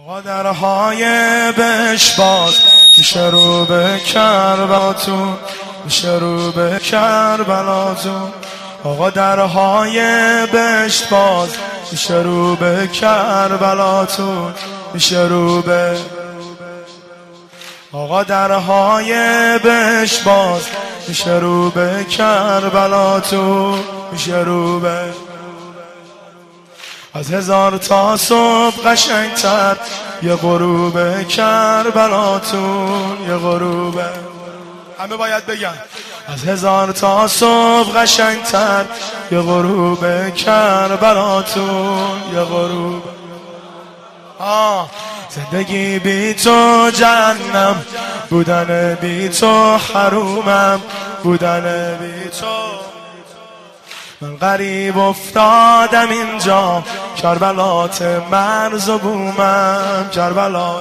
آقا درهای بهش باز میشه رو به کربلاتون، میشه رو به کربلاتون. آقا درهای بهش باز میشه رو به کربلاتون، میشه رو به آقا درهای بهش باز میشه رو به کربلاتون، میشه رو به از هزار تا صبح قشنگتر یه غروب کربلاتون، یه غروب همه باید بگن از هزار تا صبح قشنگتر یه غروب کربلاتون، یه غروب زندگی بی تو جهنم، بودن بی تو حرومم، بودن بی تو من غریب افتادم اینجا، کربلات مرز و بومم، کربلات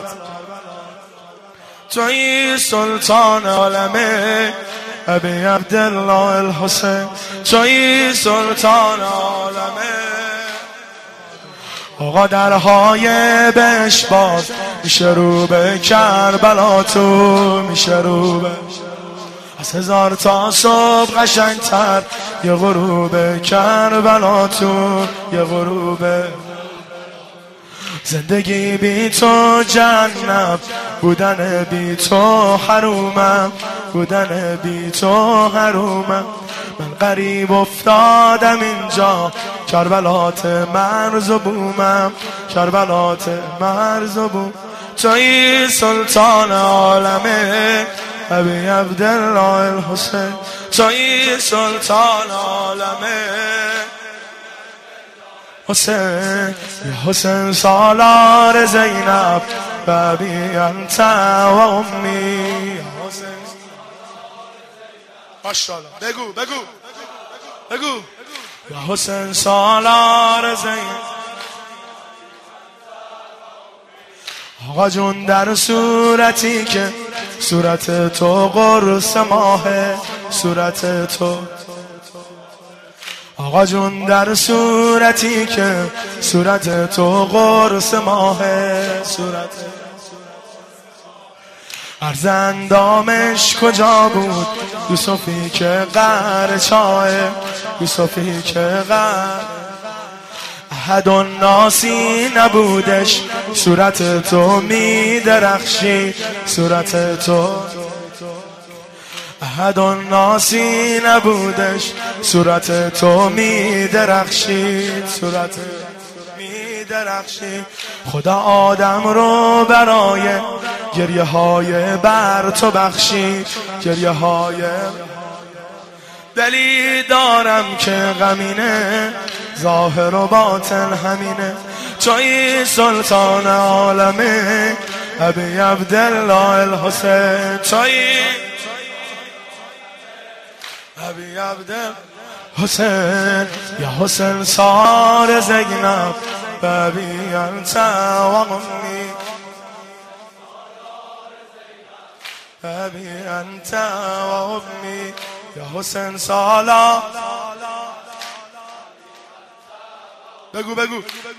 توی سلطان عالمه ابی عبدالله الحسین، توی سلطان عالمه. آقا درهای بهش باز میشه رو به کربلاتون، میشه رو به از هزار تا صبح قشنگتر یه غروب کربلاتون، یه غروب زندگی بی تو جهنم، بودن بی تو حرومم، بودن بی تو حرومم. من غریب افتادم اینجا، کربلات مرز و بومم، کربلات مرز و بوم توی سلطان عالمه ابی عبدالله الحسین، توی سلطان عالمه حسین، یا حسین سالار زینب بابی انت و امی، یا حسین ماشاءالله بگو بگو بگو، یا حسین سالار زینب. آقا جون در صورتی که صورت تو قرص ماهه، صورت تو آقا جون در صورتی که صورت تو قرص ماهه، صورت ارزندامش کجا بود یوسفی که قهر چاه، یوسفی که قهر احد الناسی نبودش، صورت تو می درخشی، صورت تو احد الناسی نبودش، صورت تو می درخشی، صورت می درخشی. خدا آدم رو برای گریه های بر تو بخشید، گریه های دلی دارم که غمینه، ظاهر و باطن همینه، توی سلطان عالمه ابی عبدالله الحسین، توی ابی عبدالله حسین، یا حسین سار زینب بابی انت و امی، بابی انت و امی، یا حسین سالا بگو بگو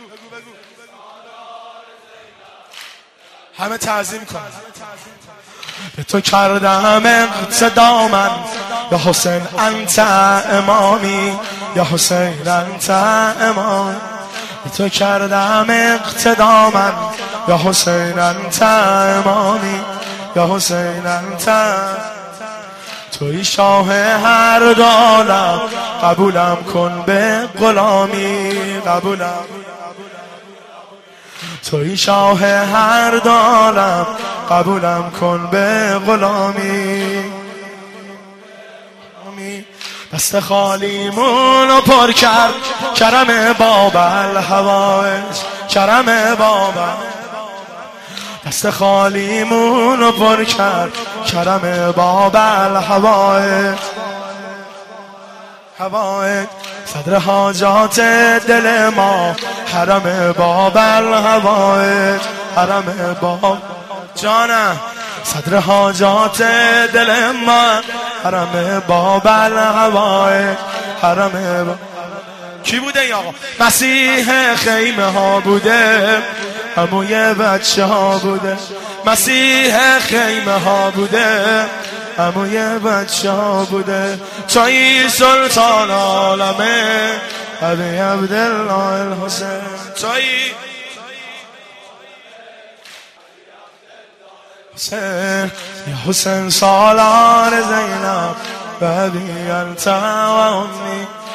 همه تعظیم کن. به تو کردم اقتدا من یا حسین انت امامی، یا حسین انت امامی. به تو کردم اقتدا من یا حسین انت امامی، یا حسین انت توی شاه هر دالم، قبولم کن به غلامی، قبولم توی شاه هر دالم، قبولم کن به غلامی. دست خالیمونو پر کرد کرم باب الحوائج، کرم باب دست خالیمونو پر کرد کرم باب الحوائج، حوائج صدر حاجات دل ما، حرم باب الحوائج، حرم باب جانم صدر حاجات دل ما، حرم باب الحوائج، حرم باب کی بوده یا مسیح خیمه ها بوده، هموی بچه ها بوده. مسیح خیمه ها بوده، هموی بچه ها بوده. توی سلطان عالمه ابی عبدالله الحسین. توی حسین یا حسین سالار زینب بابی انت و امی